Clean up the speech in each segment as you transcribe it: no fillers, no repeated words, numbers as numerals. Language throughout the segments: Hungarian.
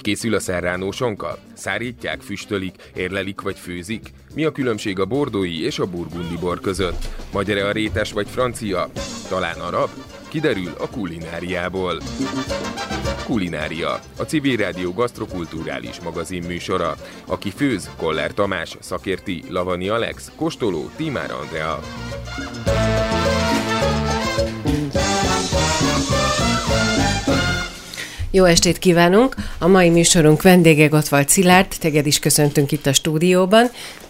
készül a serrano sonka? Szárítják, füstölik, érlelik vagy főzik? Mi a különbség a bordói és a burgundi bor között? Magyar-e a rétes vagy francia? Talán arab? Kiderül a kulináriából. Kulinária, a Civil Rádió gasztrokulturális magazin műsora. Aki főz, Koller Tamás, szakérti, Lavani Alex, kóstoló, Tímár Andrea. Jó estét kívánunk! A mai műsorunk vendége Gottwald Szilárd, téged is köszöntünk itt a stúdióban.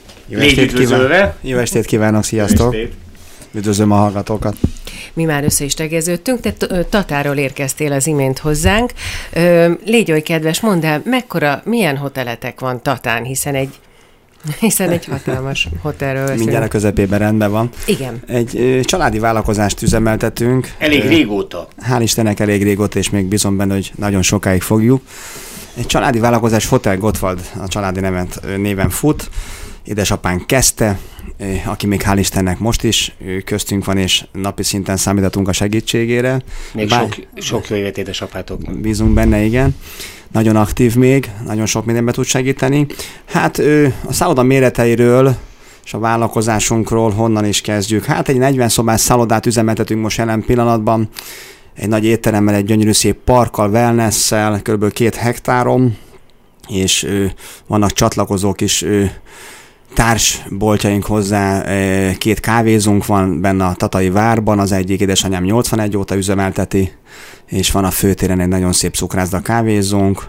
Jó estét kívánok, sziasztok! Üdvözlöm a hallgatókat! Mi már össze is tegeződtünk, te Tatáról érkeztél az imént hozzánk. Légy oly kedves, mondd el, milyen hoteletek van Tatán, hiszen egy hatalmas hotelről beszélünk. Mindjárt a közepében rendben van. Igen. Egy családi vállalkozást üzemeltetünk. Elég régóta. Hál' Istennek elég régóta, és még bízom benne, hogy nagyon sokáig fogjuk. Egy családi vállalkozás, Hotel Gottwald, a családi néven fut. Édesapánk kezdte, aki még hál' Istennek most is köztünk van, és napi szinten számítatunk a segítségére. Még sok jó évet édesapátoknak. Bízunk benne, igen. Nagyon aktív még, nagyon sok mindenben tud segíteni. Hát a szálloda méreteiről és a vállalkozásunkról honnan is kezdjük. Hát egy 40 szobás szállodát üzemeltetünk most jelen pillanatban. Egy nagy étteremmel, egy gyönyörű szép parkkal, wellnesszel, kb. 2 hektáron, és vannak csatlakozók is, társboltjaink hozzá, 2 kávézónk van benne a Tatai várban, az egyik édesanyám 81 óta üzemelteti, és van a főtéren egy nagyon szép cukrászda kávézónk,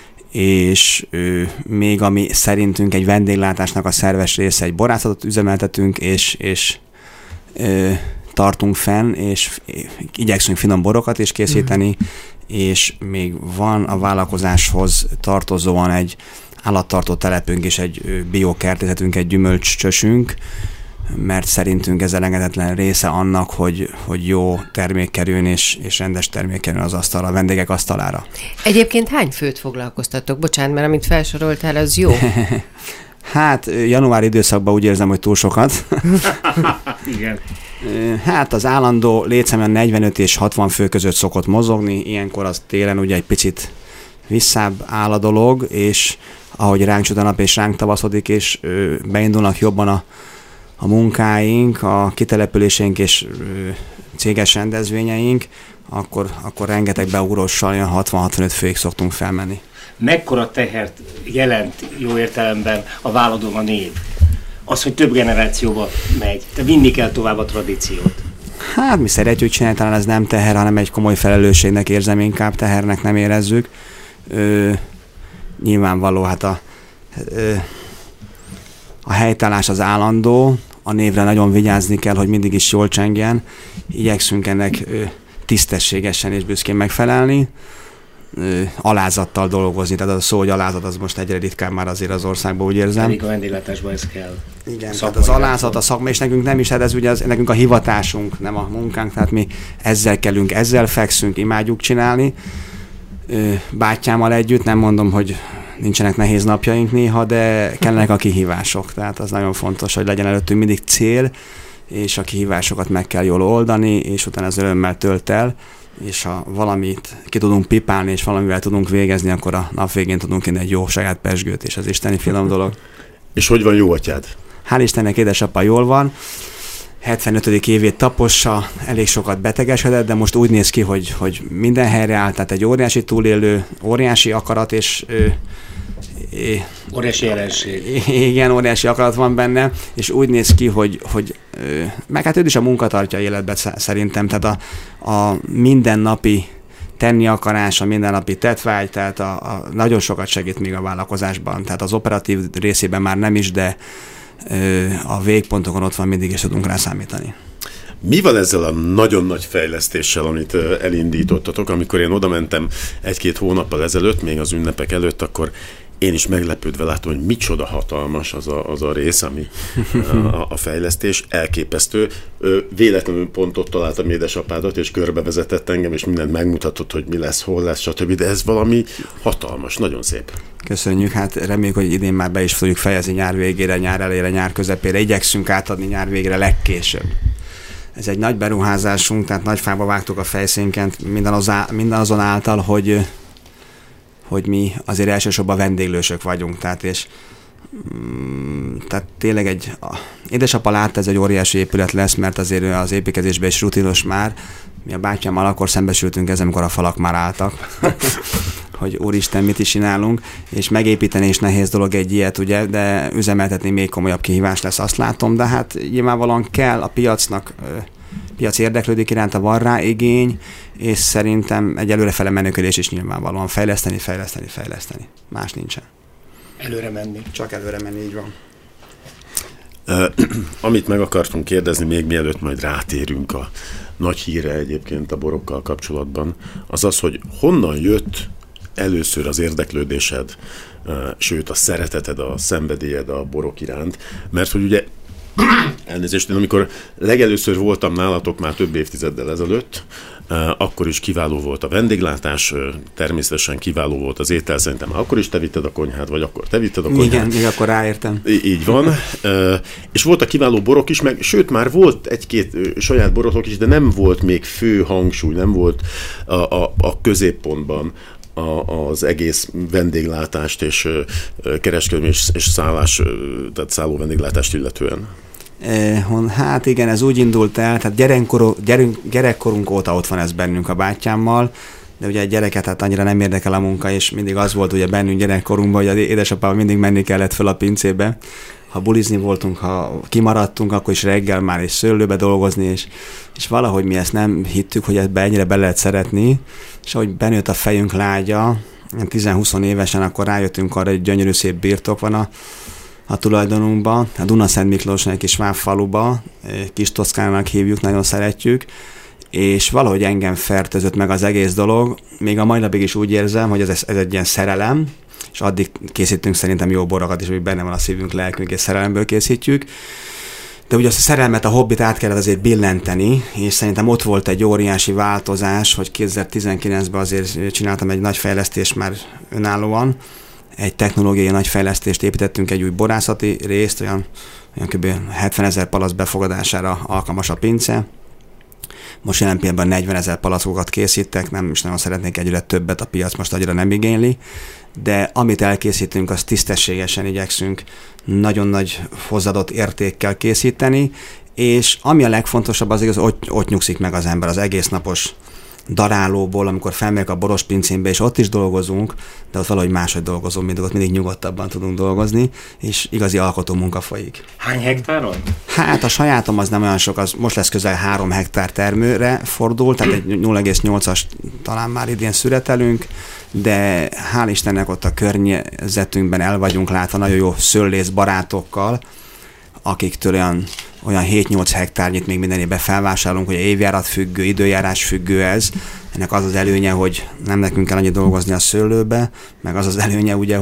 és még ami szerintünk egy vendéglátásnak a szerves része, egy borászatot üzemeltetünk, és tartunk fenn, és igyekszünk finom borokat is készíteni, és még van a vállalkozáshoz tartozóan egy állattartó telepünk és egy biokertészetünk, egy gyümölcscsösünk, mert szerintünk ez elengedhetetlen része annak, hogy jó termék kerüljön és rendes termék kerüljön az asztalra, a vendégek asztalára. Egyébként hány főt foglalkoztatok? Bocsánat, mert amit felsoroltál, az jó. Hát január időszakban úgy érzem, hogy túl sokat. Igen. Hát az állandó létszámon 45 és 60 fő között szokott mozogni, ilyenkor az télen ugye egy picit visszább áll a dolog, és ahogy ránk süt a nap és ránk tavaszodik, és beindulnak jobban a munkáink, a kitelepüléseink és céges rendezvényeink, akkor rengeteg beugróssal, olyan 60-65 főig szoktunk felmenni. Mekkora tehert jelent jó értelemben a vállaladón a név? Az, hogy több generációba megy. Te vinni kell tovább a tradíciót. Hát mi szeretjük csinálni, talán ez nem teher, hanem egy komoly felelősségnek érzem, inkább tehernek nem érezzük. Nyilvánvaló, hát a helytállás az állandó, a névre nagyon vigyázni kell, hogy mindig is jól csengjen. Igyekszünk ennek tisztességesen és büszkén megfelelni, alázattal dolgozni, tehát az a szó, hogy alázat, az most egyre ritkább már azért az országban, úgy érzem. Pedig a vendéglátásban ez kell. Igen, tehát az alázat, a szakma, és nekünk nem is, hát ez ugye nekünk a hivatásunk, nem a munkánk, tehát mi ezzel kellünk, ezzel fekszünk, imádjuk csinálni. Bátyámmal együtt, nem mondom, hogy nincsenek nehéz napjaink néha, de kellenek a kihívások, tehát az nagyon fontos, hogy legyen előttünk mindig cél, és a kihívásokat meg kell jól oldani, és utána ez örömmel tölt el, és ha valamit ki tudunk pipálni, és valamivel tudunk végezni, akkor a nap végén tudunk inni egy jó saját pezsgőt, és az isteni finom dolog. És hogy van jó atyád? Hál' Istennek édesapa jól van, 75. évét tapossa, elég sokat betegesedett, de most úgy néz ki, hogy minden helyre áll, tehát egy óriási túlélő, óriási akarat, és óriási jelenség. Igen, óriási akarat van benne, és úgy néz ki, hogy meg hát ő is a munka tartja életben szerintem, tehát a mindennapi tenni akarás, a mindennapi tettvágy, tehát nagyon sokat segít még a vállalkozásban, tehát az operatív részében már nem is, de a végpontokon ott van mindig, és tudunk rá számítani. Mi van ezzel a nagyon nagy fejlesztéssel, amit elindítottatok? Amikor én oda mentem 1-2 hónappal ezelőtt, még az ünnepek előtt, akkor én is meglepődve láttam, hogy micsoda hatalmas az a rész, ami a fejlesztés, elképesztő. Véletlenül pont ott találtam édesapádat, és körbevezetett engem, és mindent megmutatott, hogy mi lesz, hol lesz, stb. De ez valami hatalmas, nagyon szép. Köszönjük, hát reméljük, hogy idén már be is tudjuk fejezni nyár végére, nyár elejére, nyár közepére. Igyekszünk átadni nyár végére legkésőbb. Ez egy nagy beruházásunk, tehát nagy fába vágtuk a fejszénket, minden azon által, hogy hogy mi azért elsősorban vendéglősök vagyunk, tehát tényleg édesapa látta, ez egy óriási épület lesz, mert azért az építkezésben is rutinos már. Mi a bátyámmal akkor szembesültünk ezzel, amikor a falak már álltak, hogy úristen, mit is csinálunk, és megépíteni is nehéz dolog egy ilyet, ugye, de üzemeltetni még komolyabb kihívás lesz, azt látom, de hát nyilvánvalóan kell a piacnak, piac érdeklődik iránta, van rá igény, és szerintem egy előrefele menőködés is nyilvánvalóan fejleszteni. Más nincsen. Előre menni. Csak előre menni, így van. Amit meg akartunk kérdezni, még mielőtt majd rátérünk a nagy hírre egyébként a borokkal kapcsolatban, az az, hogy honnan jött először az érdeklődésed, sőt a szereteted, a szenvedélyed a borok iránt, mert hogy ugye elnézést, én amikor legelőször voltam nálatok már több évtizeddel ezelőtt, akkor is kiváló volt a vendéglátás, természetesen kiváló volt az étel, szerintem akkor is te vitted a konyhát, vagy akkor te vitted a konyhát. Igen, még akkor ráértem. Így van. És voltak kiváló borok is, meg sőt, már volt egy-két saját borotok is, de nem volt még fő hangsúly, nem volt a középpontban az egész vendéglátást és kereskedelmi és szállás, tehát szálló vendéglátást illetően. Hát igen, ez úgy indult el, tehát gyerekkorunk óta ott van ez bennünk a bátyámmal, de ugye egy gyereket hát annyira nem érdekel a munka, és mindig az volt ugye bennünk gyerekkorunkban, hogy az édesapával mindig menni kellett föl a pincébe. Ha bulizni voltunk, ha kimaradtunk, akkor is reggel már is szőlőbe dolgozni, és valahogy mi ezt nem hittük, hogy ebbe ennyire be lehet szeretni, és ahogy benőtt a fejünk lágya, 10-20 évesen, akkor rájöttünk arra, hogy gyönyörű szép birtok van a tulajdonunkban, a Dunaszent Miklóson egy kis várfaluba, Kis Toszkánának hívjuk, nagyon szeretjük, és valahogy engem fertőzött meg az egész dolog, még a mai napig is úgy érzem, hogy ez egy ilyen szerelem, és addig készítünk szerintem jó borokat is, hogy benne van a szívünk, lelkünk, és szerelemből készítjük. De ugye azt a szerelmet, a hobbit át kellett azért billenteni, és szerintem ott volt egy óriási változás, hogy 2019-ben azért csináltam egy nagy fejlesztést már önállóan, egy technológiai nagy fejlesztést építettünk, egy új borászati részt, olyan kb. 70 000 palack befogadására alkalmas a pince. Most jelen pillanatban 40 000 palackokat készítek, nem is nagyon szeretnék egyre többet, a piac most annyira nem igényli, de amit elkészítünk, azt tisztességesen igyekszünk nagyon nagy hozzáadott értékkel készíteni, és ami a legfontosabb az igaz, ott nyugszik meg az ember az egész napos darálóból, amikor felmegyek a boros pincénbe, és ott is dolgozunk, de ott valahogy máshogy dolgozunk, ott mindig nyugodtabban tudunk dolgozni, és igazi alkotó munka folyik. Hány hektáron? Hát a sajátom az nem olyan sok, az most lesz közel 3 hektár termőre fordult, tehát egy 0,8-as talán már idén szüretelünk, de hál' Istennek ott a környezetünkben el vagyunk látva nagyon jó szőlész barátokkal, akiktől olyan 7-8 hektárnyit még minden évben felvásárolunk, hogy évjárat függő, időjárás függő ez. Ennek az az előnye, hogy nem nekünk kell annyi dolgozni a szőlőbe, meg az az előnye ugye,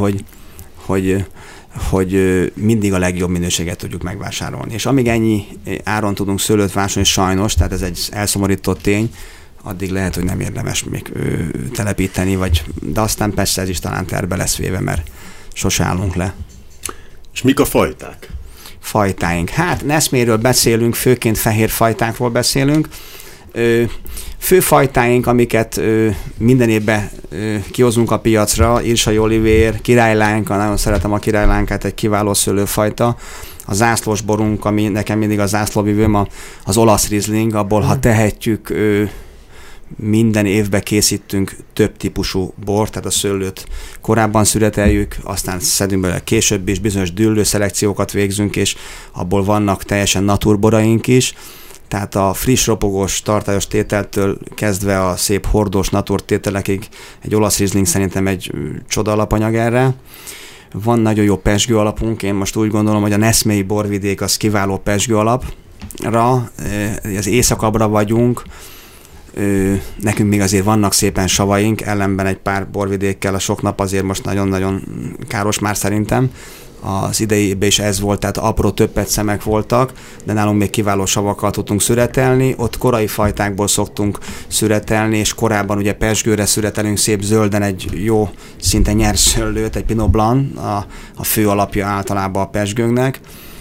hogy mindig a legjobb minőséget tudjuk megvásárolni. És amíg ennyi áron tudunk szőlőt vásárolni, sajnos, tehát ez egy elszomorító tény, addig lehet, hogy nem érdemes még telepíteni, de aztán persze ez is talán terbe lesz véve, mert sose állunk le. És mik a fajták? Fajtáink. Hát neszméről beszélünk, főként fehér fajtákról beszélünk. Fő fajtáink, amiket minden évben kihozunk a piacra, Irsai Olivér, királylánka, nagyon szeretem a királylánkát, egy kiváló szőlőfajta. A zászlós borunk, ami nekem mindig a zászlóvivőm, az olasz Riesling, abból ha tehetjük, minden évben készítünk több típusú bort, tehát a szőlőt korábban szüreteljük, aztán szedünk belőle később is, bizonyos dűlő szelekciókat végzünk, és abból vannak teljesen naturboraink is, tehát a friss, ropogós, tartályos tételtől kezdve a szép hordós naturtételekig egy olasz Riesling szerintem egy csoda alapanyag erre. Van nagyon jó pezsgő alapunk, én most úgy gondolom, hogy a neszmélyi borvidék az kiváló pezsgő alapra, az északabbra vagyunk, nekünk még azért vannak szépen savaink, ellenben egy pár borvidékkel a sok nap azért most nagyon-nagyon káros már szerintem. Az idejében is ez volt, tehát apró többet szemek voltak, de nálunk még kiváló savakkal tudtunk szüretelni, ott korai fajtákból szoktunk szüretelni, és korábban ugye pezsgőre szüretelünk szép zölden egy jó, szinte nyers szőlőt, egy Pinot Blanc, a fő alapja általában a pezsgőnknek,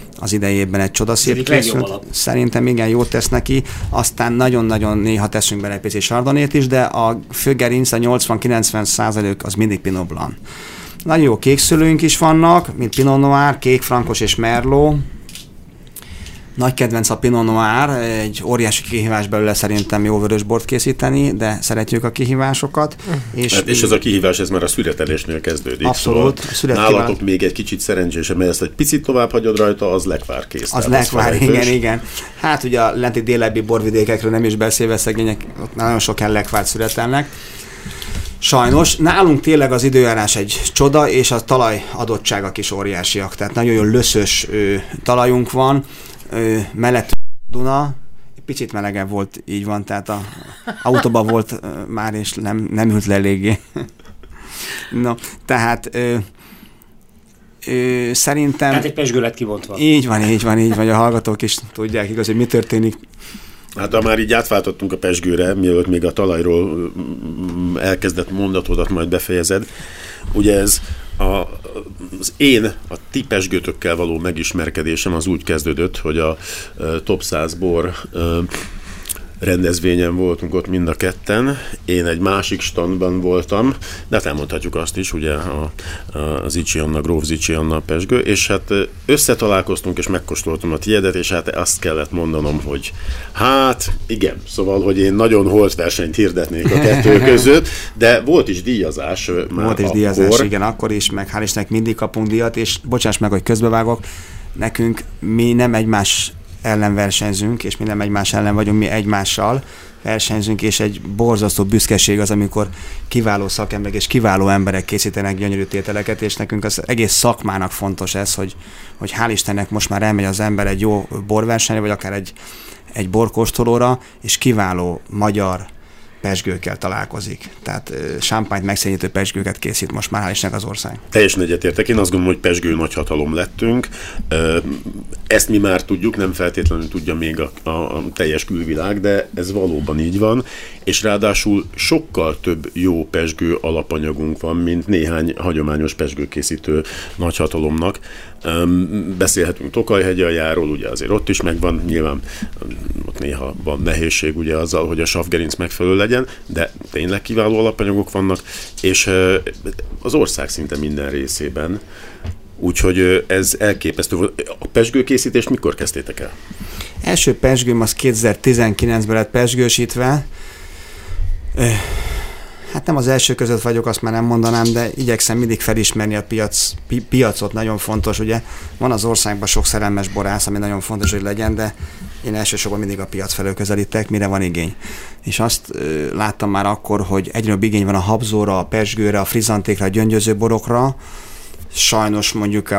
az idejében egy csodaszép készült. Szerintem igen, jót tesz neki. Aztán nagyon-nagyon néha teszünk bele egy pici sardonét is, de a főgerinc, a 80-90% az mindig Pinot Blanc. Nagyon jó kékszülőink is vannak, mint Pinot Noir, kék, frankos és merlot. Nagy kedvenc a Pinot Noir, egy óriási kihívás belőle szerintem jó vörösbort készíteni, de szeretjük a kihívásokat. És ez a kihívás, ez már a szüretelésnél kezdődik. Abszolút. Szóval nálatok még egy kicsit szerencsésebb, mert ezt egy picit tovább hagyod rajta, az lekvár kész. Az lekvár, igen. Hát ugye a lenti délebbi borvidékekről nem is beszélve, szegények, ott nagyon sok lekvárt szüretelnek. Sajnos. Nálunk tényleg az időjárás egy csoda, és a talaj adottságok is óriásiak. Tehát nagyon jó löszös talajunk van, mellett Duna, picit melegebb volt, így van, tehát a autóban volt már, és nem ült le eléggé. No, tehát szerintem... Tehát egy pezsgő lett kivontva. Így van, a hallgatók is tudják igaz, hogy mi történik. Hát ha már így átváltottunk a pezsgőre, mielőtt még a talajról elkezdett mondatodat majd befejezed, ugye ez a ti pezsgőtökkel való megismerkedésem az úgy kezdődött, hogy a Top 100 bor rendezvényen voltunk ott mind a ketten. Én egy másik standban voltam, de hát elmondhatjuk azt is, ugye az Zichy Anna, Gróf Zichy Anna pezsgő, és hát összetalálkoztunk, és megkóstoltam a tiédet, és hát azt kellett mondanom, hogy hát igen, szóval, hogy én nagyon holt versenyt hirdetnék a kettő között, de volt is díjazás. Volt is díjazás, igen, akkor is, meg hál' Istennek mindig kapunk díjat, és bocsáss meg, hogy közbevágok, mi nem egymás ellen versenyzünk, és mi nem egymás ellen vagyunk, mi egymással versenyzünk, és egy borzasztó büszkeség az, amikor kiváló szakemberek és kiváló emberek készítenek gyönyörű tételeket, és nekünk az egész szakmának fontos ez, hogy hál' Istennek most már elmegy az ember egy jó borversenyre, vagy akár egy borkóstolóra, és kiváló magyar pezsgőkkel találkozik. Tehát champagne megszényítő pezsgőket készít most már, hál' Istennek az ország. Teljesen egyetértek. Én azt gondolom, hogy pezsgő nagyhatalom lettünk. Ezt mi már tudjuk, nem feltétlenül tudja még a teljes külvilág, de ez valóban így van, és ráadásul sokkal több jó pezsgő alapanyagunk van, mint néhány hagyományos pezsgőkészítő nagyhatalomnak. Beszélhetünk Tokaj-hegyaljáról, ugye azért ott is megvan, nyilván ott néha van nehézség ugye azzal, hogy a savgerinc megfelelő legyen, de tényleg kiváló alapanyagok vannak, és az ország szinte minden részében. Úgyhogy ez elképesztő. A pezsgőkészítést mikor kezdtétek el? Első pezsgőm az 2019-ben lett pezsgősítve. Hát nem az első között vagyok, azt már nem mondanám, de igyekszem mindig felismerni a piacot, nagyon fontos, ugye. Van az országban sok szerelmes borász, ami nagyon fontos, hogy legyen, de én elsősorban mindig a piac felől közelítek, mire van igény. És azt láttam már akkor, hogy egyre jobb igény van a habzóra, a pezsgőre, a frizantékra, a gyöngyöző borokra. Sajnos mondjuk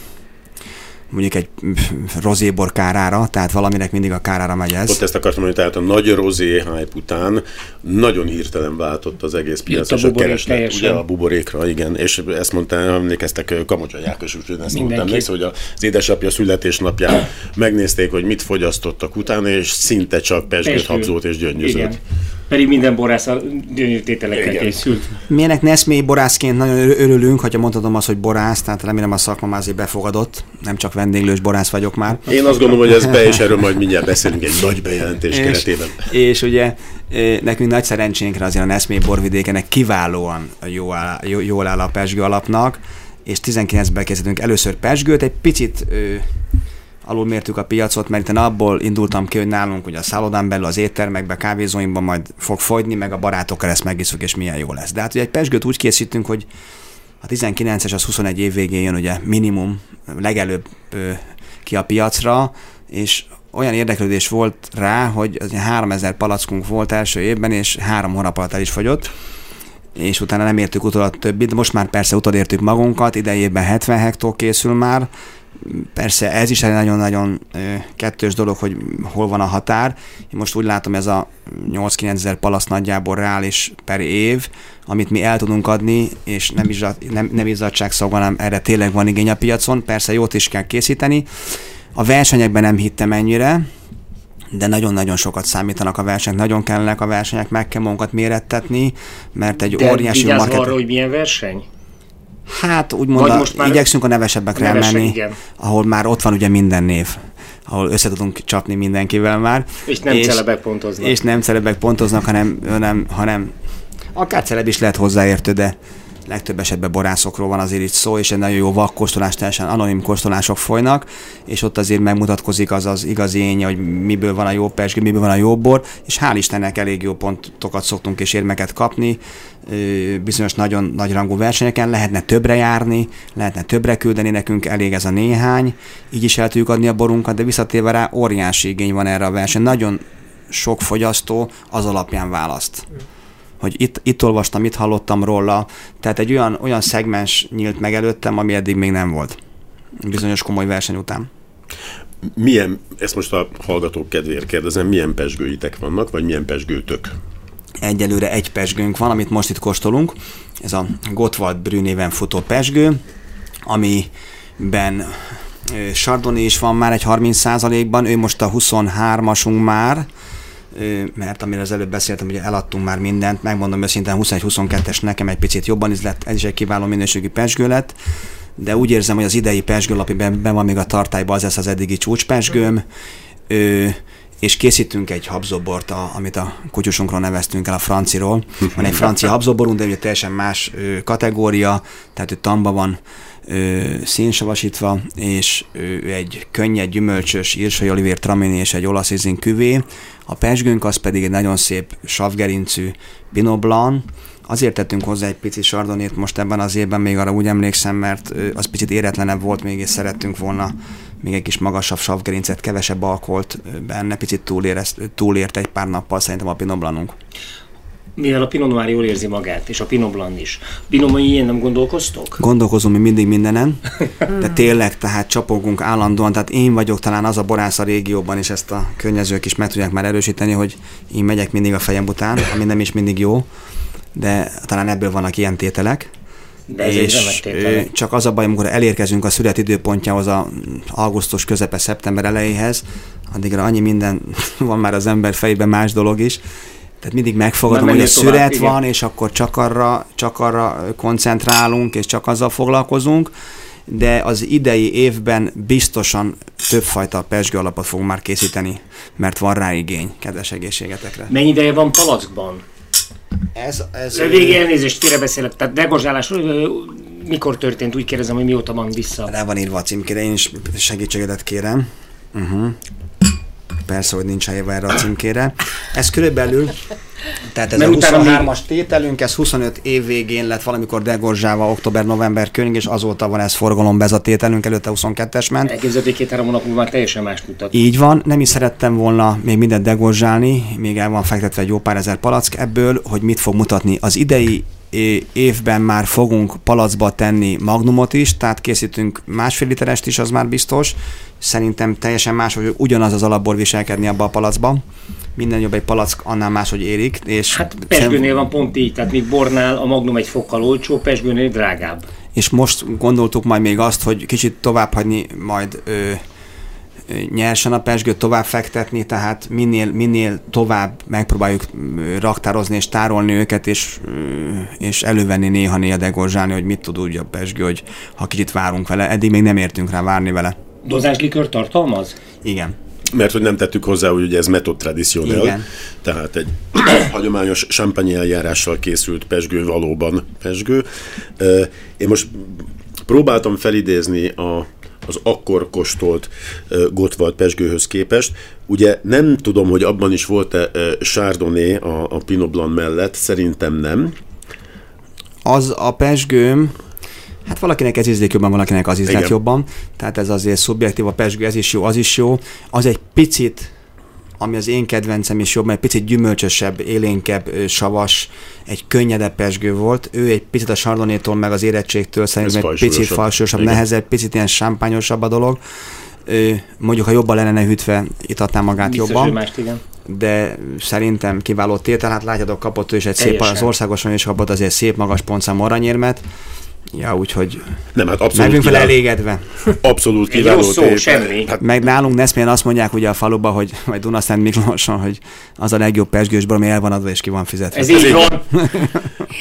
egy rozébor kárára, tehát valaminek mindig a kárára megy ez. Ott ezt akartam mondani, tehát a nagy rozé hype után nagyon hirtelen váltott az egész piac, és a kereslet, ugye a buborékra, igen, és ezt mondtam, emlékeztek Kamocsai Ákos, úgyhogy ezt mondtam nézd, hogy az édesapja születésnapján megnézték, hogy mit fogyasztottak utána, és szinte csak pezsgőt, habzót és gyöngyözőt. Igen. Pedig minden borász a gyönyörű tételekkel készült. Milyenek Neszmélyi borászként nagyon örülünk, hogyha mondhatom azt, hogy borász, tehát remélem a szakma azért befogadott, nem csak vendéglős borász vagyok már. Én azt gondolom, hogy ez és erről majd mindjárt beszélünk egy nagy bejelentés keretében. És ugye nekünk nagy szerencsénkre azért a Neszmélyi borvidékenek kiválóan jól áll a pezsgő alapnak, és 19-ben készítünk először pezsgőt, egy picit alulmértük a piacot, mert én abból indultam ki, hogy nálunk ugye a szállodán belül, az éttermekben, kávézóinkban majd fog fogyni, meg a barátokkal ezt megisszuk, és milyen jó lesz. De hát ugye egy pezsgőt úgy készítünk, hogy a 19-es az 21 év végén jön ugye minimum legelőbb ki a piacra, és olyan érdeklődés volt rá, hogy 3000 palackunk volt első évben, és 3 hónap alatt el is fogyott, és utána nem értük utol a többit, de most már persze utolértük magunkat, idejében 70 hektó készül már. Persze ez is egy nagyon-nagyon kettős dolog, hogy hol van a határ. Én most úgy látom, ez a 8-9 ezer palasz nagyjából reális per év, amit mi el tudunk adni, és nem izzadságszag, hanem erre tényleg van igény a piacon. Persze jót is kell készíteni. A versenyekben nem hittem ennyire, de nagyon-nagyon sokat számítanak a versenyek, nagyon kellenek a versenyek, meg kell magunkat mérettetni, mert egy óriási market... arra, hogy milyen verseny? Hát úgymond igyekszünk a nevesebbekre elmenni, ahol már ott van ugye minden név, ahol össze tudunk csapni mindenkivel már. És nem celebek pontoznak. És nem celebek pontoznak, hanem akár celeb is lehet hozzáértő, de legtöbb esetben borászokról van azért itt szó, és egy nagyon jó vakkóstolás, teljesen anonim kóstolások folynak, és ott azért megmutatkozik az igazi énje, hogy miből van a jó pezsgő, miből van a jó bor, és hál' Istennek elég jó pontokat szoktunk és érmeket kapni, bizonyos nagyon nagy rangú versenyeken, lehetne többre járni, lehetne többre küldeni, nekünk elég ez a néhány, így is el tudjuk adni a borunkat, de visszatérve rá óriási igény van erre a verseny. Nagyon sok fogyasztó az alapján választ. Hogy itt olvastam, itt hallottam róla, tehát egy olyan szegmens nyílt meg előttem, ami eddig még nem volt. Bizonyos komoly verseny után. Ezt most a hallgatók kedvéért kérdezem, milyen pezsgőitek vannak, vagy milyen pezsgőtök? Egyelőre egy pezsgőnk van, amit most itt kóstolunk. Ez a Gottwald Brü néven futó pezsgő, amiben Chardonnay is van már egy 30%-ban, ő most a 23-asunk már, mert amire az előbb beszéltem, hogy eladtunk már mindent, megmondom őszintén 21-22-es nekem egy picit jobban ízlett, ez is egy kiváló minőségű pezsgő lett, de úgy érzem, hogy az idei pezsgőlapiben van még a tartályban, az lesz az eddigi csúcspezsgőm, és készítünk egy habzóbort, amit a kutyusunkról neveztünk el, a franciról. Van egy francia habzóborunk, de ugye teljesen más kategória, tehát ő tamba van színsavasítva, és egy könnyed, gyümölcsös Irsai Olivier Tramini és egy olasz izin küvé. A pezsgőnk az pedig egy nagyon szép savgerincű Pinot Blanc. Azért tettünk hozzá egy pici Chardonnayt most ebben az évben, még arra úgy emlékszem, mert az picit éretlenebb volt, még és szerettünk volna még egy kis magasabb savgerincet, kevesebb alkoholt benne, picit túlért egy pár nappal szerintem a Pinot Blancunk. Mivel a Pinot Noir jól érzi magát, és a Pinot Blanc is. Pinot Noir ilyen nem gondolkoztok? Gondolkozunk mi mindig mindenen, de tényleg, tehát csapogunk állandóan, tehát én vagyok talán az a borász a régióban, és ezt a környezők is meg tudják már erősíteni, hogy én megyek mindig a fejem után, ami nem is mindig jó, de talán ebből vannak ilyen tételek. De ez és csak az a baj, amikor elérkezünk a szület időpontjához, a augusztus közepe, szeptember elejéhez, addigra annyi minden van már az ember fejében, más dolog is. Tehát mindig megfogadom, hogy a szület van, és akkor csak arra koncentrálunk, és csak azzal foglalkozunk, de az idei évben biztosan többfajta pezsgő alapot fogunk már készíteni, mert van rá igény, kedves egészségetekre. Mennyi ideje van palackban? Végig elnézést, félrebeszélek, tehát degozsálás mikor történt? Úgy kérdezem, hogy mióta van vissza. Rá van írva a címkére, én is segítségedet kérem. Persze, hogy nincs helyve erre a címkére. Ez körülbelül, tehát ez a 23-as tételünk, ez 25 év végén lett valamikor degozsálva, október-november környék, és azóta van ez forgalomba ez a tételünk, előtte 22-es ment. Elképzelhető, 2-3 hónap múlva már teljesen más mutat. Így van, nem is szerettem volna még mindent degozsálni, még el van fektetve egy jó pár ezer palack ebből, hogy mit fog mutatni. Az idei évben már fogunk palacba tenni magnumot is, tehát készítünk 1,5 literest is, az már biztos. Szerintem teljesen más, hogy ugyanaz az alapbor viselkedni abba a palacba. Minden jobb egy palack, annál máshogy érik. És hát pezsgőnél van pont így, tehát míg bornál a magnum egy fokkal olcsó, pezsgőnél drágább. És most gondoltuk majd még azt, hogy kicsit tovább hagyni majd nyersen a pezsgőt, tovább fektetni, tehát minél tovább megpróbáljuk raktározni és tárolni őket, és elővenni néha degozsálni, hogy mit tud úgy a pezsgő, hogy ha kicsit várunk vele. Eddig még nem értünk rá várni vele. Dozáslikör tartalmaz? Igen. Mert hogy nem tettük hozzá, hogy ugye ez metod traditionnel, tehát egy hagyományos champagne eljárással készült pezsgő valóban pezsgő. Én most próbáltam felidézni az akkor kóstolt Gottwald pezsgőhöz képest. Ugye nem tudom, hogy abban is volt-e Chardonnay a Pinot Blanc mellett, szerintem nem. Az a pezsgőm, hát valakinek ez ízlik jobban, valakinek az ízlet jobban, tehát ez azért szubjektív, a pezsgő, ez is jó, az is jó. Az egy picit, ami az én kedvencem is jobban, egy picit gyümölcsösebb, élénkebb, savas, egy könnyedebb pezsgő volt. Ő egy picit a Chardonnay-tól, meg az érettségtől szerintem egy picit falsúlyosabb, nehezebb, picit ilyen sámpányosabb a dolog. Mondjuk, ha jobban lenne hűtve, itatná magát biztos jobban. Mást, igen. De szerintem kiváló tétel, hát látjátok, kapott ő is egy szép, az országosan is kapott azért szép magas pontszámú aranyérmet. Ja, úgyhogy nem, hát abszolút megünk vele elégedve. Abszolút kiváló szó, semmi. Hát meg nálunk Neszmélyen azt mondják ugye a faluban, hogy vagy Dunaszent Miklóson, hogy az a legjobb pezsgős bor, ami el van adva és ki van fizetve. Ez így van.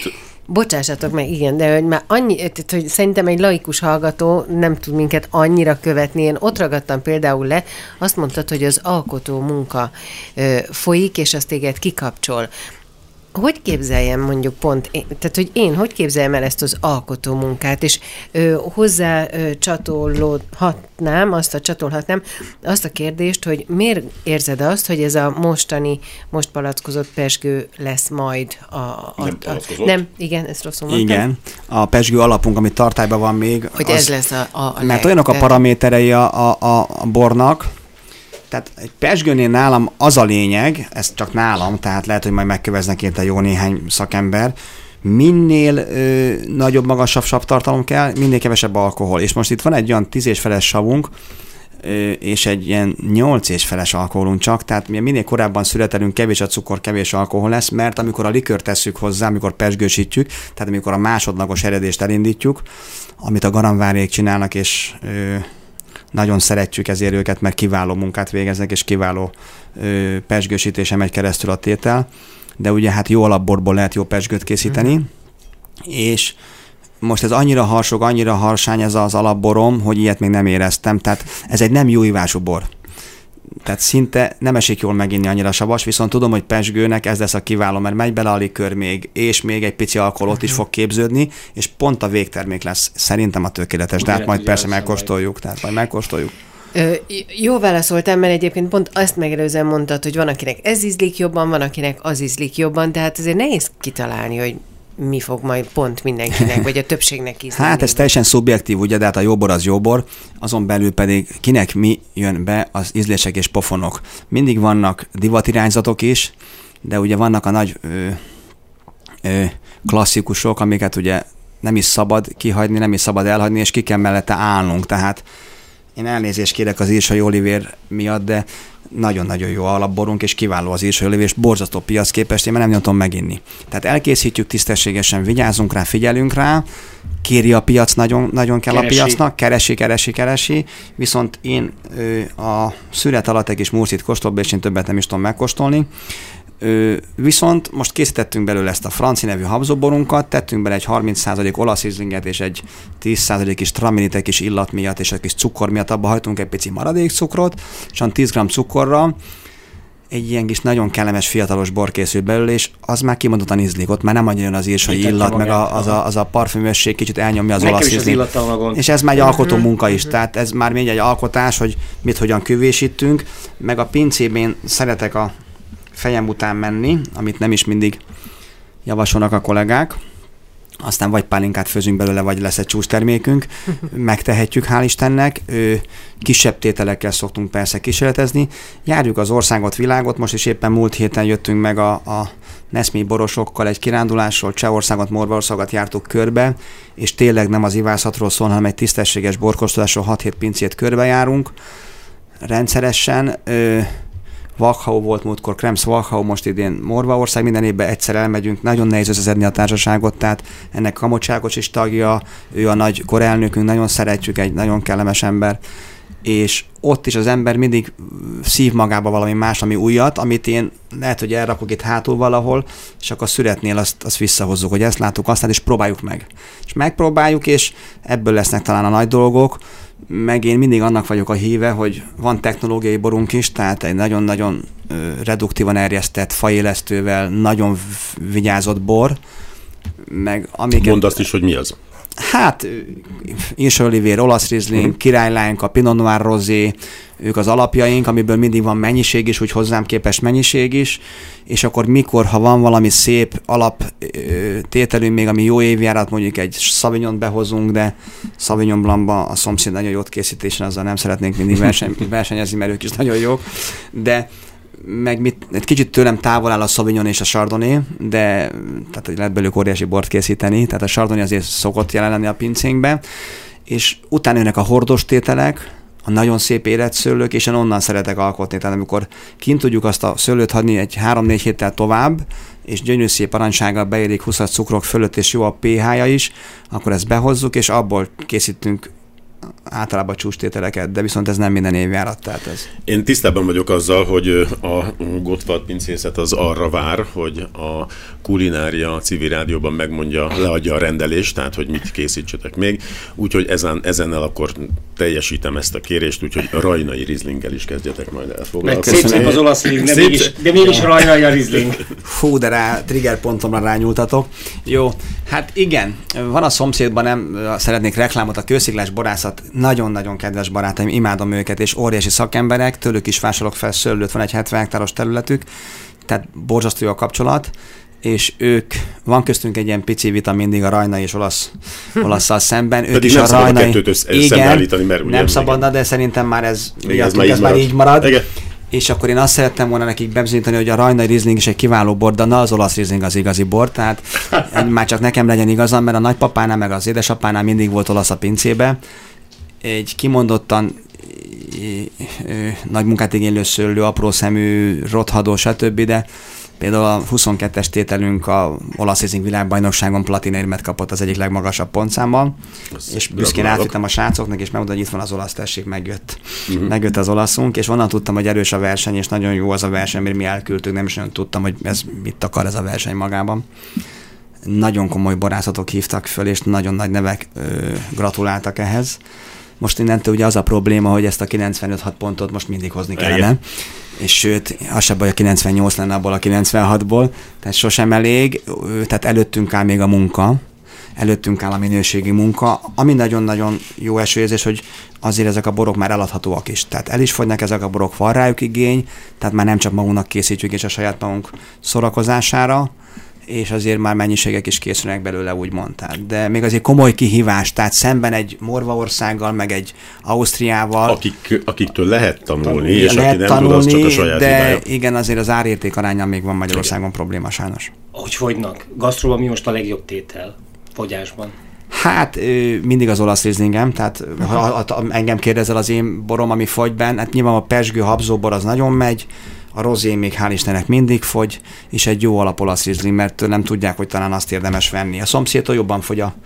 Bocsássatok meg, igen, de hogy már annyi, tehát, hogy szerintem egy laikus hallgató nem tud minket annyira követni. Én ott ragadtam például le, azt mondtad, hogy az alkotó munka folyik, és azt téged kikapcsol. Hogy képzeljem mondjuk tehát hogy én hogy képzeljem el ezt az alkotó munkát, és hozzá csatolhatnám azt a kérdést, hogy miért érzed azt, hogy ez a most palackozott pezsgő lesz majd nem, igen, ezt rosszul mondtam. Igen, a pezsgő alapunk, ami tartályban van még. Hogy ez lesz mert olyanok a paraméterei a bornak. Tehát egy pezsgőnél nálam az a lényeg, ez csak nálam, tehát lehet, hogy majd megköveznek érte jó néhány szakember, minél nagyobb, magasabb savtartalom kell, minél kevesebb alkohol. És most itt van egy olyan 10 és feles savunk, és egy ilyen 8 és feles alkoholunk csak, tehát minél korábban születelünk, kevés a cukor, kevés alkohol lesz, mert amikor a likőrt tesszük hozzá, amikor pezsgősítjük, tehát amikor a másodlagos eredést elindítjuk, amit a garamvárék csinálnak, és nagyon szeretjük ezért őket, mert kiváló munkát végeznek, és kiváló pezsgősítésen megy keresztül a tétel, de ugye hát jó alapborból lehet jó pezsgőt készíteni, és most ez annyira harsog, annyira harsány ez az alapborom, hogy ilyet még nem éreztem, tehát ez egy nem jó ivású bor. Tehát szinte nem esik jól meginni annyira savas, viszont tudom, hogy pezsgőnek ez lesz a kiváló, mert megy bele a likőr még, és még egy pici alkohol ott is fog képződni, és pont a végtermék lesz szerintem a tökéletes, de hát majd persze megkóstoljuk, Jó válaszoltam, mert egyébként pont azt megelőzően mondtad, hogy van, akinek ez ízlik jobban, van, akinek az ízlik jobban, de hát azért nehéz kitalálni, hogy mi fog majd pont mindenkinek, vagy a többségnek ízleni. Hát ez teljesen szubjektív, ugye, de hát a jóbor az jóbor, azon belül pedig kinek mi jön be az ízlések és pofonok. Mindig vannak divatirányzatok is, de ugye vannak a nagy klasszikusok, amiket ugye nem is szabad kihagyni, nem is szabad elhagyni, és ki kell mellette állnunk. Tehát én elnézést kérek az Írsai Olivér miatt, de nagyon-nagyon jó alapborunk, és kiváló az Írsai Olivér, és borzasztó piac képest, én már nem tudom meginni. Tehát elkészítjük tisztességesen, vigyázunk rá, figyelünk rá, kéri a piac, nagyon kell a piacnak, keresi, viszont én a szület alatt egy kis murcit kóstolva, és én többet nem is tudom megkóstolni. Viszont most készítettünk belőle ezt a Franci nevű habzóborunkat, tettünk bele egy 30% olasz rizlinget és egy 10% kis traminit, egy kis illat miatt és egy kis cukor miatt, abba hajtunk egy pici maradék cukrot, és 10 g cukorra egy ilyen kis nagyon kellemes fiatalos bor készült belőle, és az már kimondottan ízlik, ott már nem annyira jön az írsai illat, meg az a parfümösség kicsit elnyomja az olasz rizling. És ez már egy alkotó munka is, tehát ez már még egy alkotás, hogy mit hogyan kövésítünk, meg a pincében szeretek a fejem után menni, amit nem is mindig javasolnak a kollégák. Aztán vagy pálinkát főzünk belőle, vagy lesz egy csúcstermékünk. Megtehetjük, hál' Istennek. Kisebb tételekkel szoktunk persze kísérletezni. Járjuk az országot, világot. Most is éppen múlt héten jöttünk meg a Neszmély borosokkal egy kirándulásról. Csehországot, Morvaországot jártuk körbe, és tényleg nem az ivászatról szól, hanem egy tisztességes borkóstolásról 6-7 pincét körbejárunk. Rendszeresen Wachau volt múltkor, Krems Wachau, most idén Morvaország, minden évben egyszer elmegyünk, nagyon nehéz összeszedni a társaságot, tehát ennek Kamocsákos is tagja, ő a nagy korelnökünk, nagyon szeretjük, egy nagyon kellemes ember, és ott is az ember mindig szív magába valami más, ami újat, amit én lehet, hogy elrakok itt hátul valahol, és akkor a szüretnél azt visszahozzuk, hogy ezt láttuk, aztán is próbáljuk meg. És megpróbáljuk, és ebből lesznek talán a nagy dolgok, meg én mindig annak vagyok a híve, hogy van technológiai borunk is, tehát egy nagyon-nagyon reduktívan erjesztett faélesztővel, nagyon vigyázott bor, meg amiket... Mondd azt is, hogy mi az. Hát, Írsai Olivér, olasz rizling, királylánka, Pinot Noir rosé, ők az alapjaink, amiből mindig van mennyiség is, úgy hozzám képest mennyiség is, és akkor mikor, ha van valami szép alaptételünk még, ami jó évjárat, mondjuk egy Sauvignon behozunk, de Sauvignon Blancba a szomszéd nagyon jót készítésen, azzal nem szeretnénk mindig versenyezni, mert ők is nagyon jók, de meg egy kicsit tőlem távol áll a Sauvignon és a Chardonnay, de tehát lehet belőlük óriási bort készíteni, tehát a Chardonnay azért szokott jelen lenni a pincénkbe, és utána jönnek a hordos tételek, a nagyon szép érett szőlők, és én onnan szeretek alkotni, tehát amikor kint tudjuk azt a szőlőt hagyni egy 3-4 héttel tovább, és gyönyörű szép aranysággal beérik 20 cukrok fölött, és jó a pH-ja is, akkor ezt behozzuk, és abból készítünk általában csúcstételeket, de viszont ez nem minden évjárat. Tehát ez. Én tisztában vagyok azzal, hogy a Gottwald pincészet az arra vár, hogy a Kulinária civil rádióban megmondja, leadja a rendelést, tehát hogy mit készítsetek még. Úgyhogy ezennel akkor teljesítem ezt a kérést, úgyhogy a rajnai rizlinggel is kezdjetek majd el foglalkozni. Szép az olasz rizling, de mégis rajnai a rizling. Fú, de trigger pontomra rányúltatok. Jó, hát igen, van a szomszédban, nem szeretnék reklámot, a Kősziklás borászat, nagyon-nagyon kedves barátaim, imádom őket, és óriási szakemberek, tőlük is vásárolok fel szőlőt, van egy 70 hektáros területük, tehát borzasztó jó a kapcsolat, és ők, van köztünk egy ilyen pici vita mindig a rajnai és olasszal szemben. Ők pedig is nem a szabad rajnai, a kettőt szembeállítani, mert nem szabadna, de szerintem már ez már így marad. Igen. És akkor én azt szerettem volna nekik bebizonyítani, hogy a rajnai rizling is egy kiváló bor, de na az olasz rizling az igazi bor, tehát már csak nekem legyen igazam, mert a nagypapánál meg az édesapánál mindig volt olasz a pincébe. Egy kimondottan nagy munkát igénylő szőlő, apró szemű, rothadó, stb., de például a 22-es tételünk a olasz rizling világbajnokságon platinérmet kapott az egyik legmagasabb pontszámmal, és büszkén átvittem a srácoknak, és megmondom, hogy itt van az olasz, tessék, megjött. Megjött az olaszunk, és onnan tudtam, hogy erős a verseny, és nagyon jó az a verseny, mert mi elküldtük, nem is nagyon tudtam, hogy ez mit akar ez a verseny magában. Nagyon komoly borászatok hívtak föl, és nagyon nagy nevek gratuláltak ehhez. Most innentől ugye az a probléma, hogy ezt a 95-6 pontot most mindig hozni kellene. És sőt, az sem baj, a 98 lenne abból a 96-ból, tehát sosem elég, tehát előttünk áll még a munka, előttünk áll a minőségi munka, ami nagyon-nagyon jó esőérzés, hogy azért ezek a borok már eladhatóak is. Tehát el is fogynak ezek a borok, van rájuk igény, tehát már nem csak magunknak készítjük és a saját magunk szórakozására, és azért már mennyiségek is készülnek belőle, úgymond. De még azért komoly kihívás, tehát szemben egy Morvaországgal, meg egy Ausztriával. Akiktől lehet tanulni, és aki nem tud, az csak a saját de hibája. Igen, azért az árérték arányan még van Magyarországon probléma sajnos. Hogy fogynak? Gasztróban mi most a legjobb tétel fogyásban? Hát mindig az olasz rizlingem, tehát ha engem kérdezel, az én borom, ami fogy benn, hát nyilván a pezsgő habzóbor az nagyon megy, a rozé még hál' Istennek mindig fogy, és egy jó alap olasz rizling, mert nem tudják, hogy talán azt érdemes venni. A szomszédtól jobban fogy a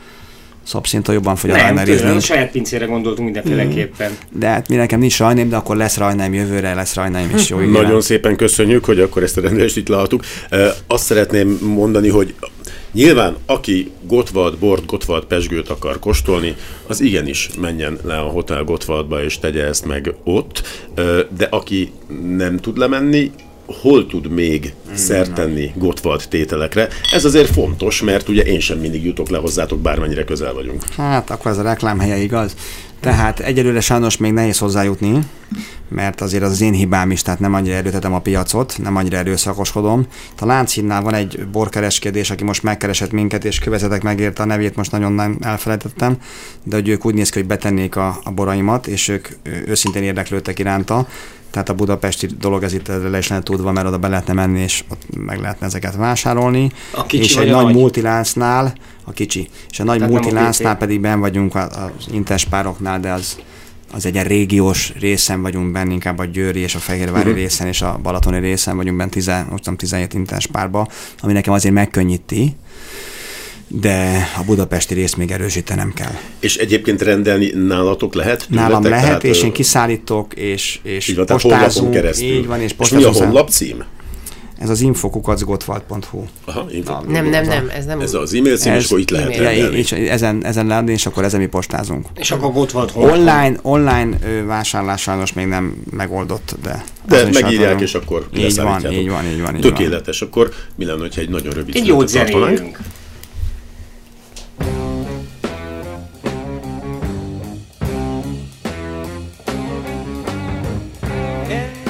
rajnai rizling. Nem, saját pincére gondoltunk mindenféleképpen. De hát mi nekem nincs rajnaim, de akkor lesz rajnaim jövőre, lesz rajnaim is, jó ígérem. Nagyon szépen köszönjük, hogy akkor ezt a rendelést itt láttuk. Azt szeretném mondani, hogy nyilván, aki Gottwald bort, Gottwald pezsgőt akar kóstolni, az igenis menjen le a Hotel Gottwaldba és tegye ezt meg ott, de aki nem tud lemenni, hol tud még szert tenni Gottwald tételekre? Ez azért fontos, mert ugye én sem mindig jutok le hozzátok, bármennyire közel vagyunk. Hát akkor ez a reklámhelye, igaz? Tehát egyelőre sajnos még nehéz hozzájutni, mert azért az én hibám is, tehát nem annyira erőtetem a piacot, nem annyira erőszakoskodom. A Lánchídnál van egy borkereskedés, aki most megkeresett minket, és kövezetek megérte a nevét, most nagyon elfelejtettem, de hogy ők úgy néz ki, hogy betennék a boraimat, és ők őszintén érdeklődtek iránta. Tehát a budapesti dolog ez itt le is lehet tudva, mert oda be lehetne menni, és ott meg lehetne ezeket vásárolni. És egy nagy multiláncnál, a kicsi, és a nagy multiláncnál pedig benn vagyunk az Interspároknál, de az egy régiós részen vagyunk benne, inkább a győri és a fehérvári részen és a balatoni részen vagyunk benne 17 Interspárba, ami nekem azért megkönnyíti, de a budapesti részt még erősítenem kell. És egyébként rendelni nálatok lehet? Nálam lehet, tehát, és én kiszállítok, és van, postázunk. Így van, és mi a honlap cím? Ez az info@gottwald.hu. Aha, nem, ez nem. Ez az e-mail cím, és akkor itt lehet rendelni. És ezen leadni, és akkor ezen mi postázunk. És akkor Gottwald honlap. Online vásárlás sajnos még nem megoldott, de megírják, és akkor leszállítjátok. Így van. Tökéletes. Akkor mi lenne, hogyha egy nagyon rövid egy jót zenéljünk. Yeah.